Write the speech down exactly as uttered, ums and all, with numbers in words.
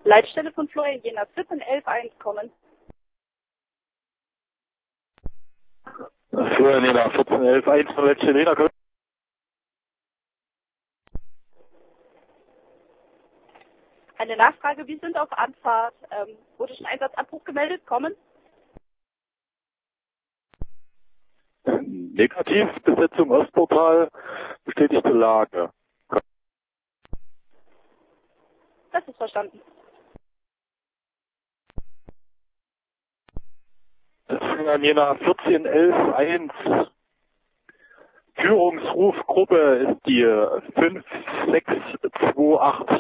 Leitstelle von Florian Jena vierzehn elf eins kommen. Florian Jena vierzehn elf eins von Leitstelle Jena kommen. Eine Nachfrage, wir sind auf Anfahrt. Ähm, wurde schon Einsatzabbruch gemeldet? Kommen? Negativ, Besetzung Ostportal, bestätigte Lage. Das ist verstanden. Florian Jena vierzehn elf eins. Führungsrufgruppe ist die fünf sechs zwei acht.